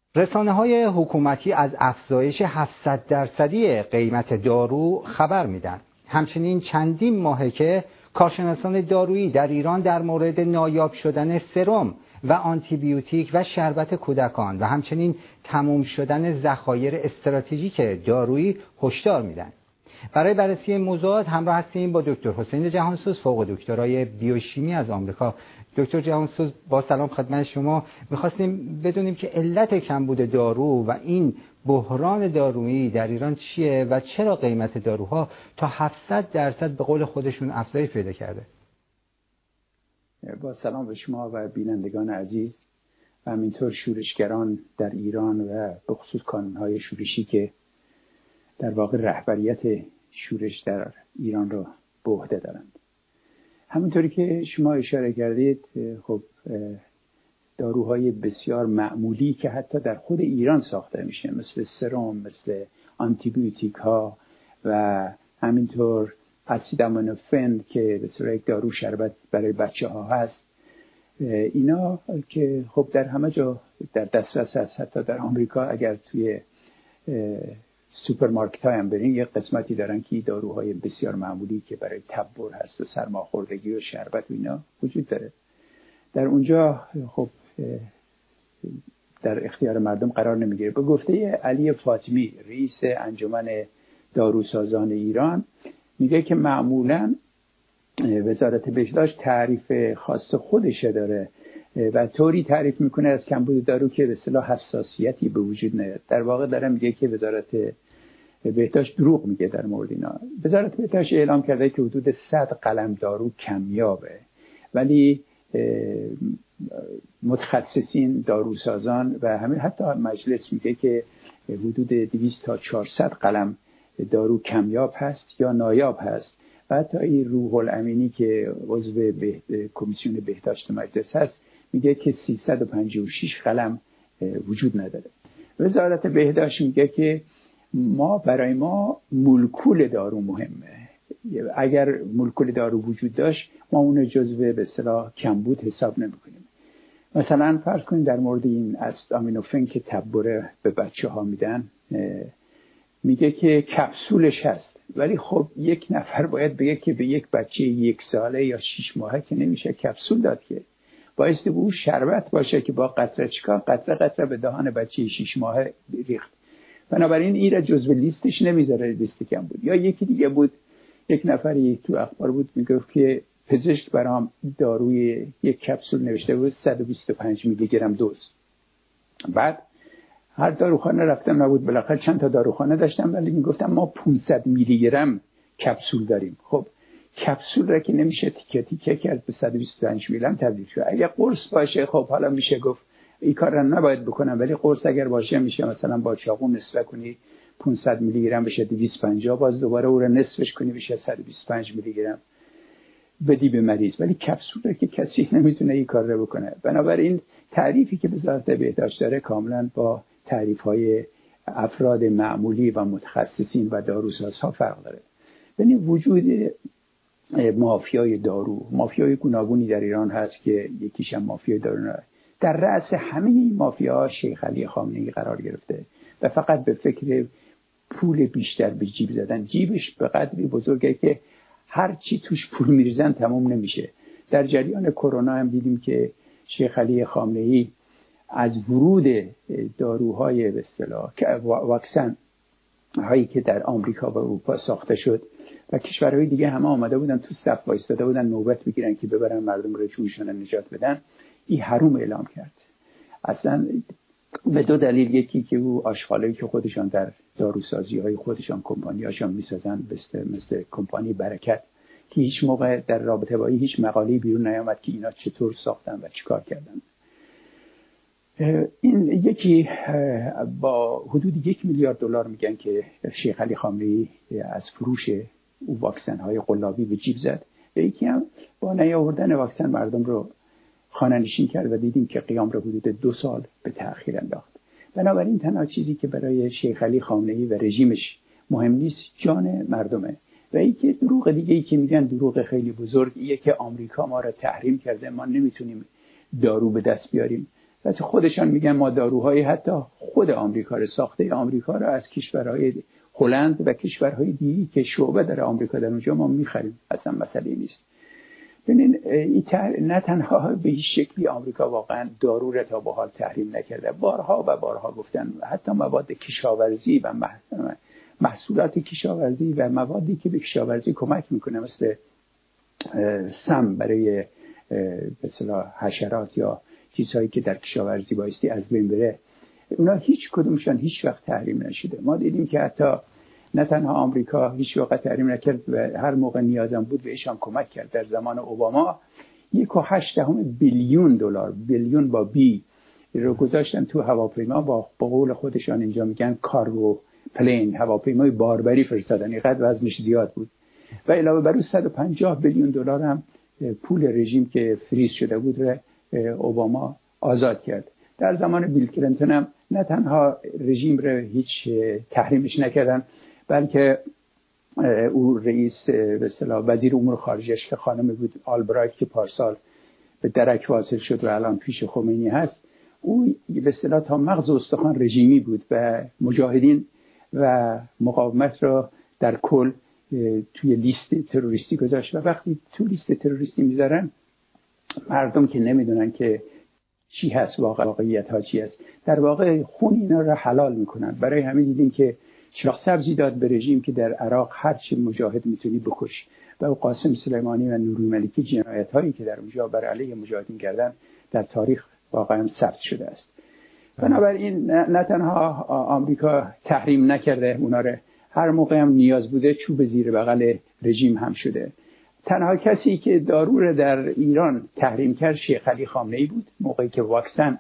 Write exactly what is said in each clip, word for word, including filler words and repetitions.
رسانه‌های حکومتی از افزایش هفتصد درصدی قیمت دارو خبر میدن. همچنین چندین ماهه که کارشناسان دارویی در ایران در مورد نایاب شدن سرم و آنتیبیوتیک و شربت کودکان و همچنین تموم شدن ذخایر استراتژیک دارویی هشدار میدن. برای بررسی موضوعات همراه هستیم با دکتر حسین جهانسوز، فوق دکترای بیوشیمی از آمریکا. دکتر جهانسوز، با سلام خدمت شما. می‌خواستیم بدونیم که علت کمبود دارو و این بحران دارویی در ایران چیه و چرا قیمت داروها تا هفتصد درصد به قول خودشون افزایش پیدا کرده. با سلام به شما و بینندگان عزیز و همینطور شورشگران در ایران و به خصوص کانون‌های شورشی که در واقع رهبریت شورش در ایران را به عهده دارند. همونطوری که شما اشاره کردید، خب داروهای بسیار معمولی که حتی در خود ایران ساخته میشه، مثل سرم، مثل آنتیبیوتیک ها و همینطور اسیدامینوفن که به صورت یک دارو شربت برای بچه ها هست، اینا که خب در همه جا در دسترس هست. حتی در آمریکا اگر توی سوپرمارکت های هم برین یک قسمتی دارن که داروهای بسیار معمولی که برای تبر هست و سرماخوردگی و شربت و اینا وجود داره. در اونجا خب در اختیار مردم قرار نمیگیره. به گفته علی فاطمی، رئیس انجمن داروسازان ایران، میگه که معمولا وزارت بهداشت تعریف خاص خودشه داره و طوری تعریف میکنه از کمبود دارو که به اصطلاح حساسیتی به وجود نیاد. در واقع داره میگه که وزارت بهداشت دروغ میگه در مورد اینا. وزارت بهداشت اعلام کرده که حدود صد قلم دارو کمیابه، ولی متخصصین داروسازان و همین حتی مجلس میگه که حدود دویست تا چهارصد قلم دارو کمیاب هست یا نایاب هست. و حتی این روح الامینی که عضو به... کمیسیون بهداشت مجلس هست میگه که سیصد و پنجاه و شش قلم وجود نداره. وزارت بهداشت میگه که ما برای ما مولکول دارو مهمه. اگر مولکول دارو وجود داشت ما اون جزو به اصطلاح کمبود حساب نمیکنیم. مثلا فرض کنید در مورد این اسیدامینوفن که تبره به بچه ها میدن، میگه که کپسولش هست، ولی خب یک نفر باید بگه که به یک بچه یک ساله یا شش ماهه که نمیشه کپسول داد، که بایستی به اون شربت باشه که با قطره چکار قطره قطره به دهان بچه شش ماهه ریخت. بنابراین این را جزو لیستش نمیذاره، لیست کم بود. یا یکی دیگه بود، یک نفری تو اخبار بود میگفت که پزشک برام داروی یک کپسول نوشته بود صد و بیست و پنج میلی گرم دوز. بعد هر داروخانه رفتم نبود، بالاخره چند تا داروخانه داشتم ولی میگفتم ما پانصد میلی گرم کپسول داریم. خب کپسول را که نمیشه تیکه تیکه کرد به صد و بیست و پنج میلی هم تبدیل شد. اگه قرص باشه خب حالا میشه گفت این کار را نباید بکنم، ولی قرص اگر باشه میشه مثلا با چاقو نصف کنی پانصد میلی گرم بشه دویست و پنجاه، باز دوباره او را نصفش کنی بشه صد و بیست و پنج میلی گرم بدی به مریض. ولی کپسول را که کسی نمیتونه این کار را بکنه. بنابراین تعریفی که وزارت بهداشت داره کاملا با تعریف‌های افراد معمولی و متخصصین و داروسازها فرق داره. یعنی وجود مافیای دارو، مافیای گوناگونی در ایران هست که یکیش هم مافیای دارو نه. در رأس همه این مافیاها شیخ علی خامنه‌ای قرار گرفته و فقط به فکر پول بیشتر به جیب زدن. جیبش به قدری بزرگه که هر چی توش پول میریزن تمام نمیشه. در جریان کرونا هم دیدیم که شیخ علی خامنه‌ای از ورود داروهای به اصطلاح واکسن هایی که در آمریکا و اروپا ساخته شد و کشورهای دیگه همه آمده بودن تو صف وایستاده بودن نوبت بگیرن که ببرن مردم رو جونشون نجات بدن، این حروم اعلام کرد. اصلا به دو دلیل، یکی که او آشغالایی که خودشان در داروسازی های خودشان کمپانی هاشان میسازن مثل مثل کمپانی برکت که هیچ موقع در رابطه با هیچ مقاله بیرون نیامد که اینا چطور ساختن و چیکار کردن. این یکی با حدود یک میلیارد دلار میگن که شیخ علی خامنه‌ای از فروش او واکسن های قلابی به جیب زد و یکی هم با نیاوردن واکسن مردم رو خانه نشین کرد و دیدیم که قیام رو حدود دو سال به تأخیر انداخت. بنابراین تنها چیزی که برای شیخ علی خامنه‌ای و رژیمش مهم نیست جان مردمه. و اینکه دروغ دیگه ای که میگن دروغ خیلی بزرگیه که آمریکا ما را تحریم کرده، ما نمیتونیم دارو به دست بیاریم. حتی خودشان میگن ما داروهای حتی خود آمریکا رو، ساخته آمریکا رو از کشورهای هلند و کشورهای دیگه که شعبه در آمریکا در اونجا ما می‌خریم، اصلا مسئله نیست. ببینین این نه تنها به هیچ شکلی آمریکا واقعا دارو را تا به حال تحریم نکرده، بارها و بارها گفتن حتی مواد کشاورزی و محصولات کشاورزی و موادی که به کشاورزی کمک میکنه مثل سم برای به اصطلاح حشرات یا چیزهایی که در کشاورزی بایستی از بین بره، اونا هیچ کدومشان هیچ وقت تحریم نشده. ما دیدیم که حتی نه تنها آمریکا هیچ وقت تحریم نکرد و هر موقع نیازم بود بهشان کمک کرد. در زمان اوباما یک و هشت دهم بیلیون دلار، بیلیون با بی، رو گذاشتن تو هواپیما، با قول خودشان اینجا میگن کارگو پلین، هواپیمای باربری فرستادن، اینقدر وزنش زیاد بود. و علاوه بر اون صد و پنجاه بیلیون دلار هم پول رژیم که فریز شده بود رو اوباما آزاد کرد. در زمان بیل کلینتون هم نه تنها رژیم رو هیچ تحریمش نکردن، بلکه او رئیس به اصطلاح وزیر امور خارجه‌اش که خانم بود، آلبرایت، که پارسال به درک واصل شد و الان پیش خمینی هست، او به اصطلاح تا مغز استخوان رژیمی بود و مجاهدین و مقاومت را در کل توی لیست تروریستی گذاشت. و وقتی تو لیست تروریستی میذارن، مردم که نمیدونن که چی هست، واقع واقعیت ها چی هست، در واقع خون اینا را حلال میکنن. برای همین دیدیم که چراغ سبزی داد به رژیم که در عراق هر چی مجاهد میتونی بکش، و قاسم سلیمانی و نوری ملکی جنایت هایی که در اونجا بر علیه مجاهدین کردن در تاریخ واقعا ثبت شده است. بنابراین نه تنها آمریکا تحریم نکرده اونا رو، هر موقع هم نیاز بوده چوب زیر بغل رژیم هم شده. تنها کسی که دارو رو در ایران تحریم کرد شیخ علی خامنه‌ای بود. موقعی که واکسن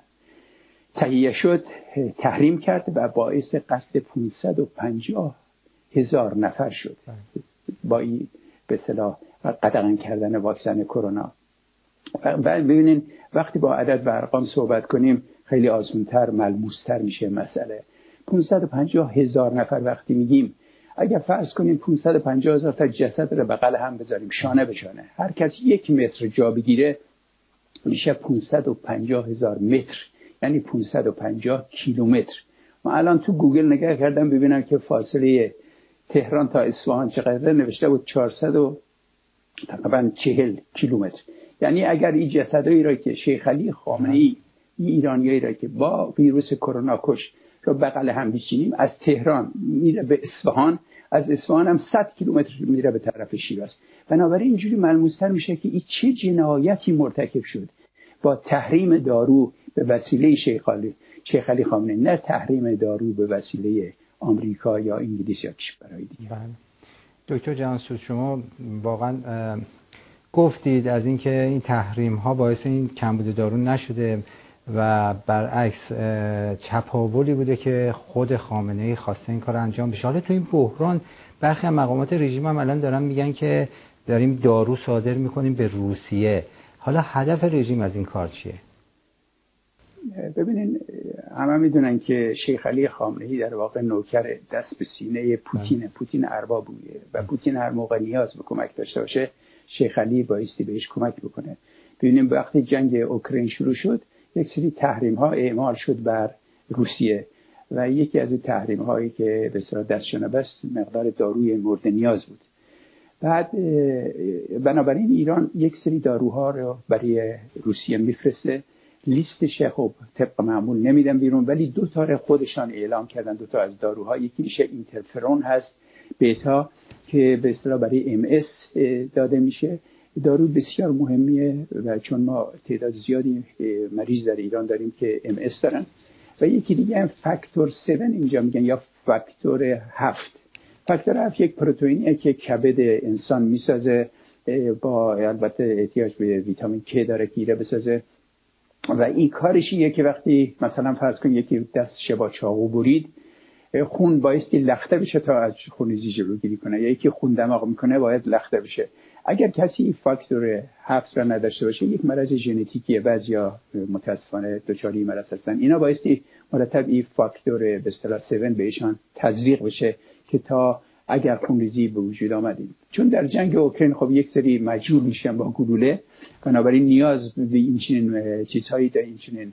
تهیه شد تحریم کرد و باعث قتل پانصد و پنجاه هزار نفر شد با این به اصطلاح قدغن کردن واکسن کرونا. و ببینین وقتی با عدد و ارقام صحبت کنیم خیلی آسان‌تر، ملموس‌تر میشه مسئله. پانصد و پنجاه هزار نفر وقتی میگیم، اگر فرض کنیم پانصد و پنجاه هزار تا جسد رو بغل هم بذاریم شانه به شانه، هر کس یک متر جا بگیره میشه پانصد و پنجاه هزار متر، یعنی پانصد و پنجاه کیلومتر. من الان تو گوگل نگاه کردم ببینم که فاصله تهران تا اصفهان چقدر، نوشته بود چهارصد و تقریبا چهل کیلومتر. یعنی اگر این جسدایی را که شیخ علی خامنه‌ای، این ایرانیایی را که با ویروس کرونا کش رو بغل هم بچینیم، از تهران میره به اصفهان، از اصفهان هم صد کیلومتر میره به طرف شیراز. بنابراین اینجوری ملموس‌تر میشه که این چه جنایتی مرتکب شد با تحریم دارو به وسیله شیخ علی شیخ علی خامنه‌ای، نه تحریم دارو به وسیله آمریکا یا انگلیس یا کشورهای دیگه. بله. دکتر جهانسوز، شما واقعا گفتید از اینکه این تحریم ها باعث این کمبود دارو نشده و برعکس چپاولی بوده که خود خامنه‌ای خواسته این کار انجام بشه. حالا تو این بحران برخی از مقامات رژیم هم الان دارن میگن که داریم دارو صادر میکنیم به روسیه. حالا هدف رژیم از این کار چیه؟ ببینین همه میدونن که شیخ علی خامنه‌ای در واقع نوکر دست به سینه پوتین، پوتین ارباب بوده و پوتین هر موقع نیاز به کمک داشته باشه شیخ علی بایستی بهش کمک بکنه. ببینیم وقتی جنگ اوکراین شروع شد یک سری تحریم ها اعمال شد بر روسیه و یکی از این تحریم هایی که به اصطلاح دستشون بست مقدار داروی مورد نیاز بود. بعد بنابراین ایران یک سری داروها رو برای روسیه میفرسته، لیستش خب طبق معمول نمیدن بیرون، ولی دو تا رو خودشان اعلام کردن، دو تا از داروها، یکی میشه اینترفرون هست بتا که به اصطلاح برای ام اس داده میشه، دارو بسیار مهمیه و چون ما تعداد زیادی مریض در ایران داریم که ام اس دارن، و یکی دیگه هم فاکتور هفت اینجا میگن یا فاکتور هفت. فاکتور هفت یک پروتئینیه که کبد انسان میسازه، با البته احتیاج به ویتامین K داره که ایره بسازه، و این کارشیه که وقتی مثلا فرض کن یکی دستش با چاقو برید، خون بایستی لخته بشه تا از خونریزی جلوگیری کنه، یا یکی خون دماغ میکنه باید لخته بشه. اگر کسی فاکتور هفت را نداشته باشه یک مرض ژنتیکیه، بعضیا متاسفانه دچار این مرض هستن، اینا بایستی مرتب این فاکتور به اصطلاح هفت بهشان تزریق بشه که تا اگر خونریزی به وجود آمدیم. چون در جنگ اوکراین خب یک سری مجروح میشن با گلوله، بنابراین نیاز به این چنین چیزهایی در این چنین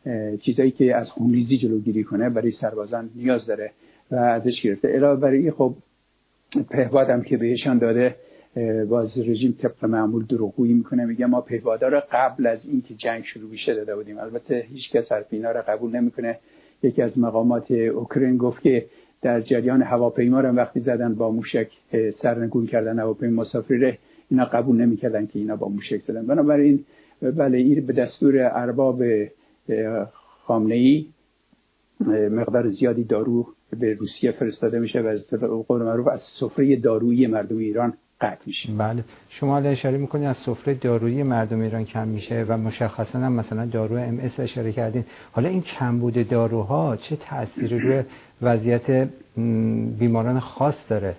چیزایی که از خونریزی جلوگیری کنه برای سربازان نیاز داره و ازش گرفته. علاوه بر این خب پهپادم که بهشان داده، باز رژیم طبق معمول دروغگویی میکنه، میگه ما پهپادا رو قبل از اینکه جنگ شروع بشه داده بودیم. البته هیچ کس حرف اینا رو قبول نمیکنه. یکی از مقامات اوکراین گفت که در جریان هواپیما رو وقتی زدن با موشک سرنگون کردن هواپیما مسافری، اینا قبول نمیکردن که اینا با موشک زدن. بنابراین بله این به دستور ارباب خامنه‌ای مقدار زیادی دارو به روسیه فرستاده میشه و از قول معروف از سفره دارویی مردم ایران قطع میشه. بله، شما الان اشاره میکنید از سفره دارویی مردم ایران کم میشه و مشخصا هم مثلا دارو ام اس اشاره کردین. حالا این کمبود داروها چه تأثیری روی وضعیت بیماران خاص داره؟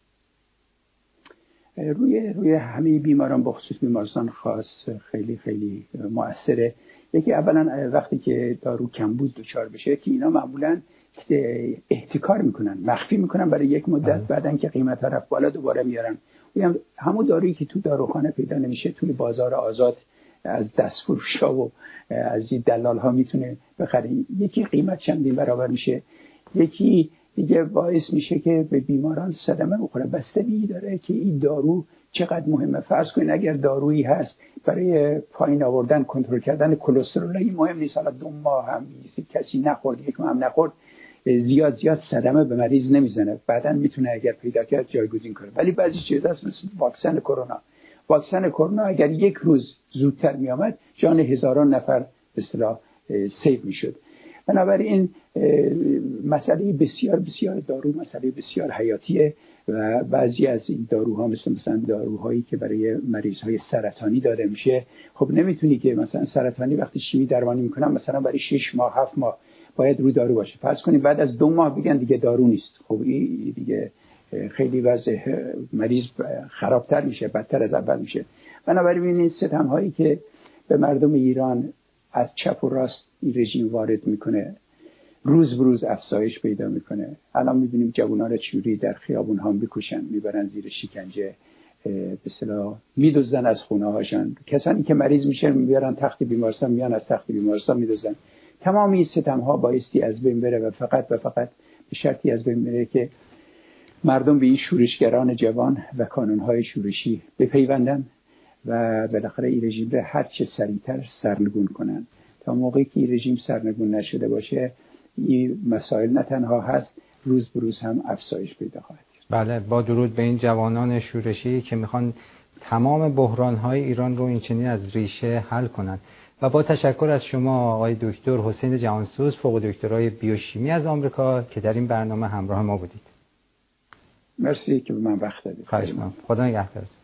روی روی همه بیماران، بخصوص بیمارستان خاص خیلی خیلی مؤثره. یکی اولا وقتی که دارو کمبود دچار بشه که اینا معمولا احتکار میکنن، مخفی میکنن برای یک مدت، بعدن که قیمت ها رفت بالا دوباره میارن. هم همون دارویی که تو داروخانه پیدا نمیشه توی بازار آزاد از دست فروشا و از این دلال ها میتونه بخره. یکی قیمت چندین برابر میشه، یکی دیگه باعث میشه که به بیماران صدمه بخوره. بستگی داره که این دارو چقدر مهمه. فرض کنید اگر دارویی هست برای پایین آوردن کنترل کردن کلسترول، این مهم نیست، حالا دو ماه هم نیست، کسی نخورد، یک ماه هم نخورد، زیاد زیاد صدمه به مریض نمیزنه، بعداً میتونه اگر پیدا کرد جایگزین کنه. ولی بعضی چیزا هست مثل واکسن کرونا. واکسن کرونا اگر یک روز زودتر میامد جان هزاران نفر به اصطلاح سیو میشد. بنابراین مسئله بسیار بسیار دارو مسئله بسیار حیاتیه و بعضی از این داروها مثل مثلا داروهایی که برای مریضهای سرطانی داده میشه، خب نمیتونی که مثلا سرطانی وقتی شیمی درمانی میکنن مثلا برای شش ماه هفت ماه باید رو دارو باشه. فرض کنید بعد از دو ماه بگن دیگه دارو نیست، خب این دیگه خیلی وضع مریض خرابتر میشه، بدتر از اول میشه. بنابراین این ستم هایی که به مردم ایران از چپ و راست این رژیم وارد میکنه روز به روز افزایش پیدا میکنه. الان میبینیم جوانان چوری در خیابون ها میکشن، میبرن زیر شکنجه، به اصطلاح میدزدن از خونه هاشون. کسانی که مریض میشن میبرن تخت بیمارستان، میان از تخت بیمارستان میدزدن. تمام این ستم ها بایستی از بین بره و فقط و فقط به شرطی از بین بره که مردم به این شورشگران جوان و کانونهای شورشی بپیوندن و بالاخره این رژیم را هر چه سریعتر سرنگون کنن. تا موقعی که این رژیم سرنگون نشده باشه این مسائل نه تنها هست، روز به روز هم افزایش پیدا خواهد کرد. بله، با درود به این جوانان شورشی که میخوان تمام بحران‌های ایران رو این چنین از ریشه حل کنن. و با تشکر از شما آقای دکتر حسین جهانسوز، فوق دکترای بیوشیمی از آمریکا که در این برنامه همراه ما بودید. مرسی که به من وقت دادید. خواهش می‌کنم. خدا نگهدارتون.